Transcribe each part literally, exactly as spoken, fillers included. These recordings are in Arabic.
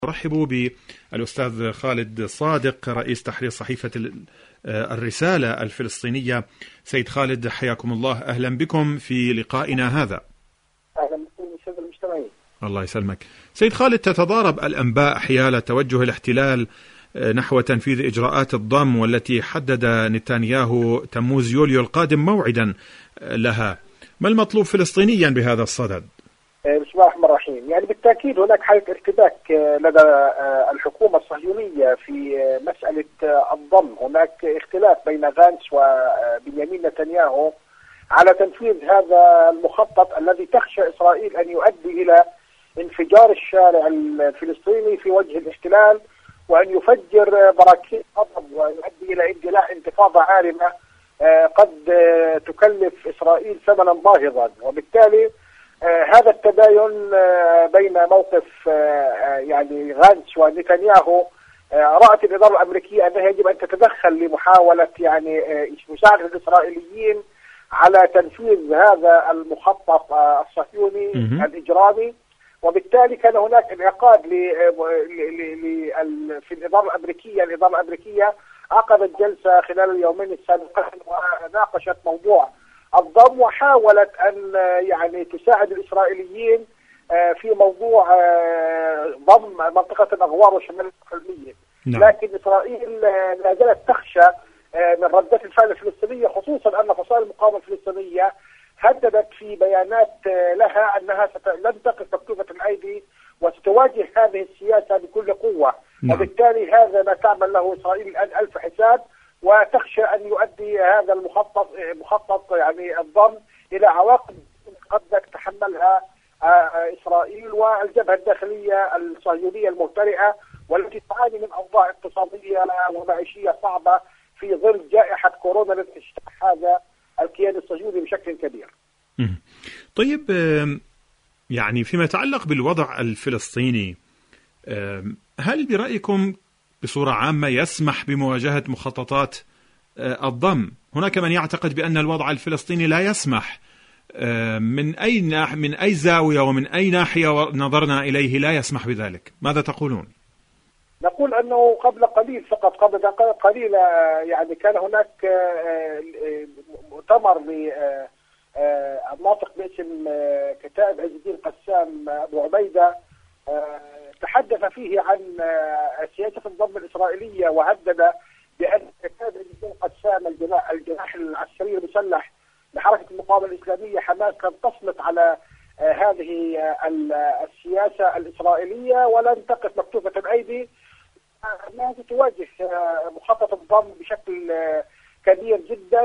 أرحب بالأستاذ خالد صادق رئيس تحرير صحيفة الرسالة الفلسطينية. سيد خالد حياكم الله، أهلا بكم في لقائنا هذا. أهلا بكم أستاذ المستمعين. الله يسلمك. سيد خالد، تتضارب الأنباء حيال توجه الاحتلال نحو تنفيذ إجراءات الضم والتي حدد نتنياهو تموز يوليو القادم موعدا لها. ما المطلوب فلسطينيا بهذا الصدد؟ بسم الله الرحمن الرحيم. يعني بالتأكيد هناك حالة ارتباك لدى الحكومة الصهيونية في مسألة الضم. هناك اختلاف بين غانتس وبنيامين نتنياهو على تنفيذ هذا المخطط الذي تخشى إسرائيل أن يؤدي إلى انفجار الشارع الفلسطيني في وجه الاحتلال، وأن يفجر براكين غضب ويؤدي إلى اندلاع انتفاضة عارمة قد تكلف إسرائيل ثمنا باهظا. وبالتالي آه هذا التباين آه بين موقف آه يعني غانتس ونتنياهو آه رأت الإدارة الأمريكية أنها يجب أن تتدخل لمحاولة يعني آه مساعدة الإسرائيليين على تنفيذ هذا المخطط آه الصهيوني الإجرامي. وبالتالي كان هناك انعقاد في الإدارة الأمريكية. الإدارة الأمريكية عقدت جلسة خلال اليومين السابقين وناقشت موضوع الضم، وحاولت أن يعني تساعد الإسرائيليين في موضوع ضم منطقة الأغوار وشمال القلمية. لكن إسرائيل لا زالت تخشى من ردة الفعل الفلسطينية، خصوصا أن فصائل المقاومة الفلسطينية هددت في بيانات لها أنها لن تقف مكتوفة الأيدي وستواجه هذه السياسة بكل قوة. وبالتالي هذا ما تعمل له إسرائيل الآن ألف حساب، وتخشى أن يؤدي هذا المخطط مخطط يعني الضم إلى عواقب قد تتحملها إسرائيل والجبهة الداخلية الصهيونية المهترئة، والتي تعاني من أوضاع اقتصادية ومعيشية صعبة في ظل جائحة كورونا التي اجتاح هذا الكيان الصهيوني بشكل كبير. طيب، يعني فيما يتعلق بالوضع الفلسطيني، هل برأيكم بصورة عامة يسمح بمواجهة مخططات الضم؟ هناك من يعتقد بأن الوضع الفلسطيني لا يسمح. من أي ناح من أي زاوية ومن أي ناحية نظرنا إليه لا يسمح بذلك. ماذا تقولون؟ نقول أنه قبل قليل فقط قبل دقائق قليلة يعني كان هناك مؤتمر للناطق باسم كتائب عز الدين قسام أبو عبيدة، تحدث فيه عن سياسة الضم الإسرائيلية، وهدد بأن كتائب عز الدين قسام الجناح العسكري المسلح لحركة المقاومة الإسلامية حماس كانت تصمت على هذه السياسة الإسرائيلية ولن تقف مكتوفة الأيدي، أنها تواجه مخطط الضم بشكل كبير جدا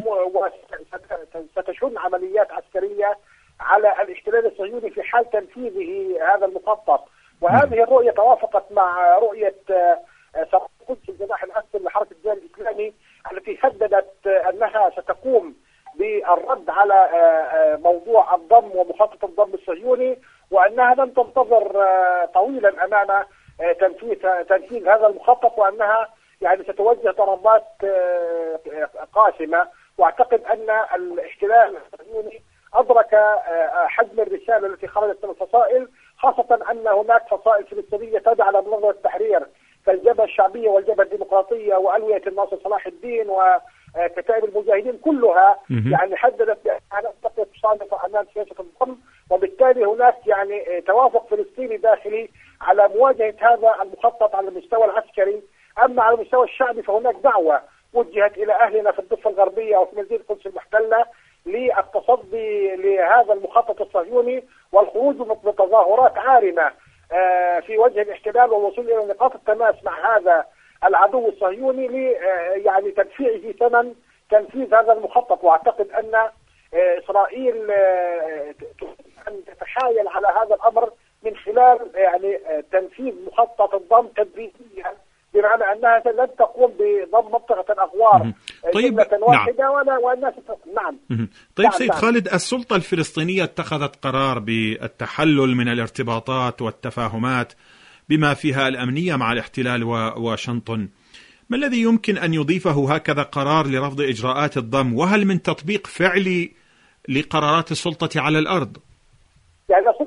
وستشن عمليات عسكرية على الاحتلال الصهيوني في حال تنفيذه هذا المخطط. وهذه الرؤية توافقت مع رؤية سقوط قدس الجناح الأسفل لحركة الجهاد الإسلامي التي هددت أنها ستقوم بالرد على موضوع الضم ومخطط الضم الصهيوني، وأنها لن تنتظر طويلا أمام تنفيذ تنفيذ هذا المخطط، وأنها يعني ستوجه ضربات قاسمة. واعتقد أن الاحتلال الصهيوني أدرك حجم الرسالة التي خرجت من الفصائل، خاصة أن هناك فصائل فلسطينية تابعة لمنظمة التحرير كالجبهة الشعبية والجبهة الديمقراطية وألوية الناصر صلاح الدين وكتائب المجاهدين، كلها يعني حددت بأنها تقف صامتة أمام سياسة الضم. وبالتالي هناك يعني توافق فلسطيني داخلي على مواجهة هذا المخطط على المستوى العسكري. أما على المستوى الشعبي فهناك دعوة وجهت إلى أهلنا في الضفة الغربية وفي مدينة القدس المحتلة للتصدي لهذا المخطط الصهيوني والخروج بتظاهرات عارمة في وجه الاحتلال والوصول إلى نقاط التماس مع هذا العدو الصهيوني ل يعني تدفيعه ثمن تنفيذ هذا المخطط. واعتقد أن إسرائيل أن تتحايل على هذا الأمر من خلال يعني تنفيذ مخطط الضم تدريجيا، بمعنى أنها لن تقوم بضم منطقة الأغوار طيب جملة واحدة. نعم. ولا والناس نعم. طيب نعم. سيد خالد، السلطة الفلسطينية اتخذت قرار بالتحلل من الارتباطات والتفاهمات بما فيها الأمنية مع الاحتلال وواشنطن. ما الذي يمكن أن يضيفه هكذا قرار لرفض إجراءات الضم؟ وهل من تطبيق فعلي لقرارات السلطة على الأرض؟ يعني السلطة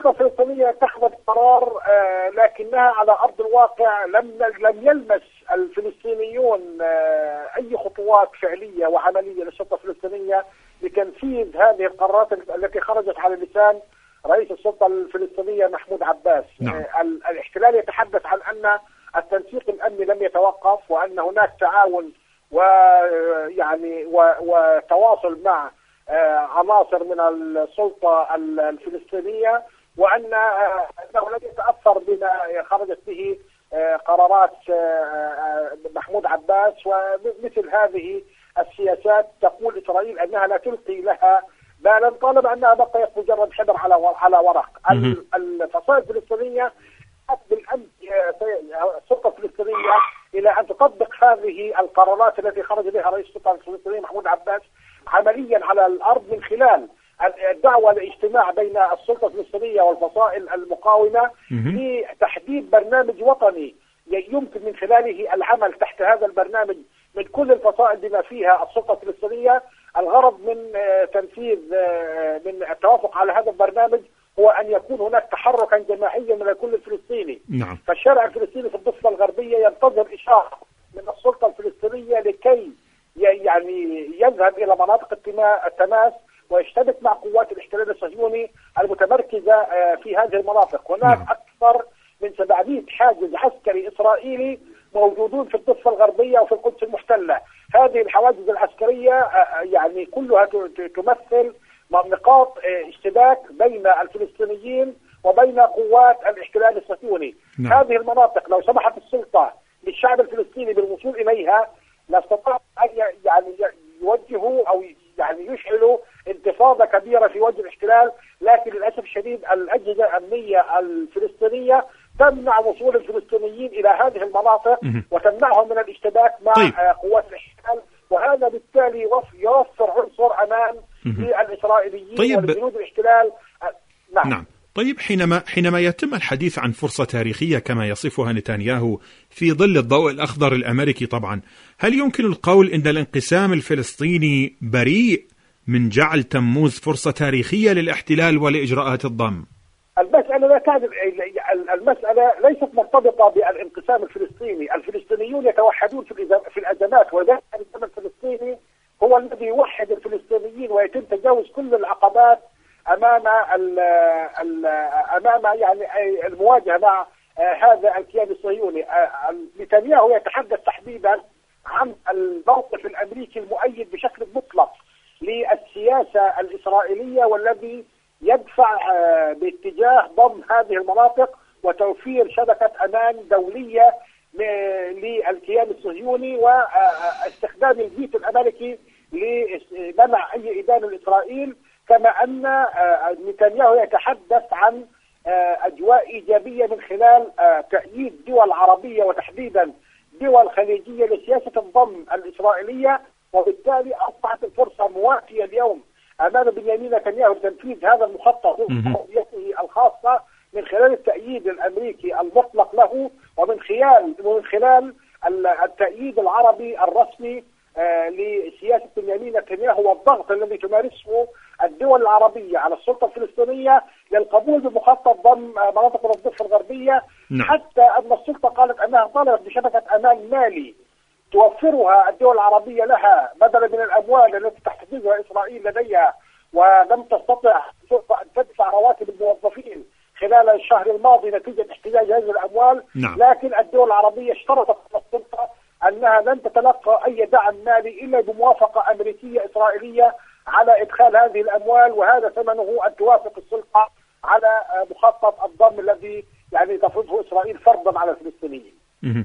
السلطة الفلسطينية اتخذت قرار آه لكنها على أرض الواقع لم لم يلمس الفلسطينيون آه أي خطوات فعلية وعملية للسلطة الفلسطينية لتنفيذ هذه القرارات التي خرجت على لسان رئيس السلطة الفلسطينية محمود عباس. نعم. آه الاحتلال يتحدث عن أن التنسيق الأمني لم يتوقف وأن هناك تعاون ويعني وتواصل مع عناصر من السلطة الفلسطينية، وأن أنه لم يتأثر بما خرجت به قرارات محمود عباس. ومثل هذه السياسات تقول إسرائيل أنها لا تلقي لها بالا طالما أنها بقيت مجرد حبر على على ورق. الفصائل الفلسطينية بالأمس السلطة الفلسطينية إلى أن تطبق هذه القرارات التي خرج بها رئيس السلطة الفلسطينية محمود عباس عمليا على الأرض من خلال الدعوة لاجتماع بين السلطة الفلسطينية والفصائل المقاومة لتحديد برنامج وطني يمكن من خلاله العمل تحت هذا البرنامج من كل الفصائل بما فيها السلطة الفلسطينية. الغرض من تنفيذ من التوافق على هذا البرنامج هو أن يكون هناك تحركا جماعيا من الكل الفلسطيني. نعم. فالشارع الفلسطيني في الضفة الغربية ينتظر إشارة من السلطة الفلسطينية لكي يعني يذهب إلى مناطق التماس ويشتبك مع قوات الاحتلال الصهيوني المتمركزة في هذه المناطق. هناك نعم. أكثر من سبعمائة حاجز عسكري إسرائيلي موجودون في الضفة الغربية وفي القدس المحتلة. هذه الحواجز العسكرية يعني كلها تمثل نقاط اشتباك بين الفلسطينيين وبين قوات الاحتلال الصهيوني. نعم. هذه المناطق لو سمحت السلطة للشعب الفلسطيني بالوصول إليها لاستطاع أن يعني يوجهوا أو يعني يشعلوا انتفاضة كبيرة في وجه الاحتلال، لكن للأسف الشديد الأجهزة الأمنية الفلسطينية تمنع وصول الفلسطينيين إلى هذه المناطق وتمنعهم من الاشتباك مع طيب. قوات الاحتلال، وهذا بالتالي يوفر عنصر أمان للإسرائيليين طيب. ولجنود الاحتلال. نعم. نعم. طيب حينما حينما يتم الحديث عن فرصة تاريخية كما يصفها نتنياهو في ظل الضوء الأخضر الأمريكي طبعا، هل يمكن القول إن الانقسام الفلسطيني بريء من جعل تموز فرصة تاريخية للاحتلال ولإجراءات الضم؟ المسألة لا تعني المسألة ليست مرتبطة بالانقسام الفلسطيني. الفلسطينيون يتوحدون في الأزمات، وذلك الانقسام الفلسطيني هو الذي يوحد الفلسطينيين ويتم تجاوز كل العقبات امام ال ال امام يعني المواجهه مع هذا الكيان الصهيوني. نتنياهو يتحدث تحديدا عن الموقف الامريكي المؤيد بشكل مطلق للسياسه الاسرائيليه والذي يدفع باتجاه ضم هذه المناطق وتوفير شبكه امان دوليه للكيان الصهيوني واستخدام الفيتو الامريكي لمنع اي ادانه لاسرائيل. كما أن نتنياهو يتحدث عن أجواء إيجابية من خلال تأييد دول عربية وتحديدا دول خليجية لسياسة الضم الإسرائيلية، وبالتالي أصبحت الفرصة مواتية اليوم أمام بنيامين نتنياهو لتنفيذ هذا المخطط رؤيته الخاصة من خلال التأييد الأمريكي المطلق له ومن خلال ومن خلال التأييد العربي الرسمي لسياسة بنيامين نتنياهو والضغط الذي تمارسه الدول العربية على السلطة الفلسطينية للقبول بمخطط ضم مناطق الضفة الغربية. نعم. حتى أن السلطة قالت أنها طالبت بشبكة أمان مالي توفرها الدول العربية لها بدلا من الأموال التي تحتجزها إسرائيل لديها، ولم تستطع السلطة أن تدفع رواتب الموظفين خلال الشهر الماضي نتيجة احتجاج هذه الأموال. نعم. لكن الدول العربية اشترطت السلطة أنها لن تتلقى أي دعم مالي إلا بموافقة أمريكية إسرائيلية على إدخال هذه الأموال، وهذا ثمنه أن توافق السلطة على مخطط الضم الذي يعني تفرضه إسرائيل فرضا على الفلسطينيين.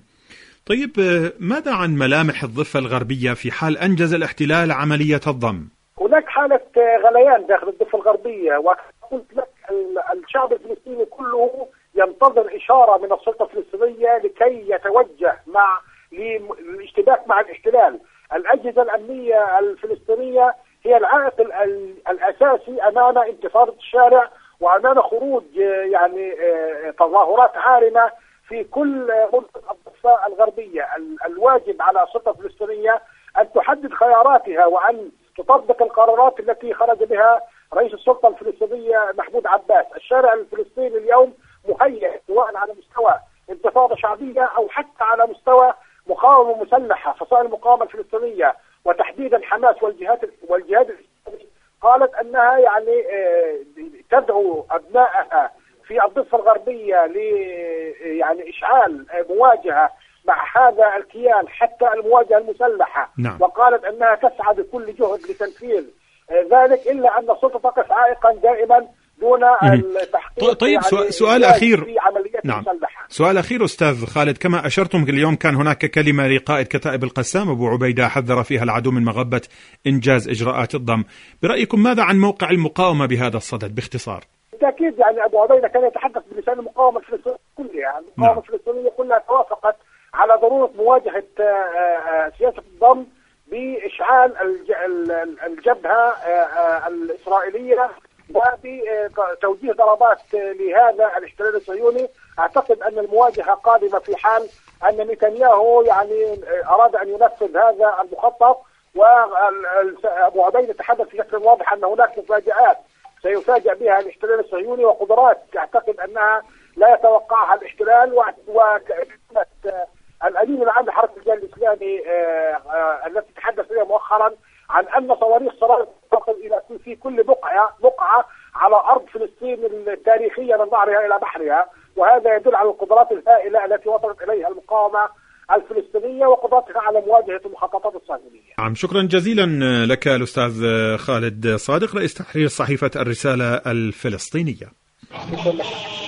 طيب ماذا عن ملامح الضفة الغربية في حال أنجز الاحتلال عملية الضم؟ هناك حالة غليان داخل الضفة الغربية، وقلت لك الشعب الفلسطيني كله ينتظر إشارة من السلطة الفلسطينية لكي يتوجه مع للاشتباك مع الاحتلال. الأجهزة الأمنية الفلسطينية هي العائق الأساسي أمام انتفاضة الشارع وأمام خروج يعني تظاهرات عارمة في كل منطقة الضفة الغربية. الواجب على السلطة الفلسطينية أن تحدد خياراتها وأن تطبق القرارات التي خرج بها رئيس السلطة الفلسطينية محمود عباس. الشارع الفلسطيني اليوم مهيئ سواء على مستوى انتفاضة شعبية أو حتى على مستوى مقاومة مسلحة. فصائل المقاومة الفلسطينية وتحديدا حماس والجهات والجهاد الإسلامي قالت أنها يعني تدعو أبنائها في الضفة الغربية ل يعني إشعال مواجهة مع هذا الكيان حتى المواجهة المسلحة. نعم. وقالت أنها تسعى بكل جهد لتنفيذ ذلك، إلا أن السلطة تقف عائقا دائما دون التحقيق. طيب يعني سؤال أخير في عمليات نعم. مسلحة. سؤال أخير أستاذ خالد، كما أشرتم اليوم كان هناك كلمة لقائد كتائب القسام أبو عبيدة حذر فيها العدو من مغبة إنجاز إجراءات الضم. برأيكم ماذا عن موقع المقاومة بهذا الصدد باختصار؟ بالتأكيد يعني أبو عبيدة كان يتحدث بلسان المقاومة الفلسطينية كلها. يعني المقاومة نعم. الفلسطينية كلها توافقت على ضرورة مواجهة سياسة الضم بإشعال الجبهة الإسرائيلية وبتوجيه ضربات لهذا الاحتلال الصهيوني. أعتقد أن المواجهة قادمة في حال أن نتنياهو يعني أراد أن ينفذ هذا المخطط. وأبو عبيدة تحدث بشكل واضح أن هناك مفاجآت سيفاجأ بها الاحتلال الصهيوني وقدرات أعتقد أنها لا يتوقعها الاحتلال. وكانت الأمين العام لحركة الجهاد الإسلامي التي تحدث فيها مؤخرا عن أن صواريخ صاروخ تصل إلى في كل بقعة بقعة على أرض فلسطين التاريخية من ظهرها إلى بحرها، وهذا يدل على القدرات الهائلة التي وصلت إليها المقاومة الفلسطينية وقدرتها على مواجهة المخططات الصهيونية. نعم، شكرا جزيلا لك الأستاذ خالد صادق رئيس تحرير صحيفة الرسالة الفلسطينية.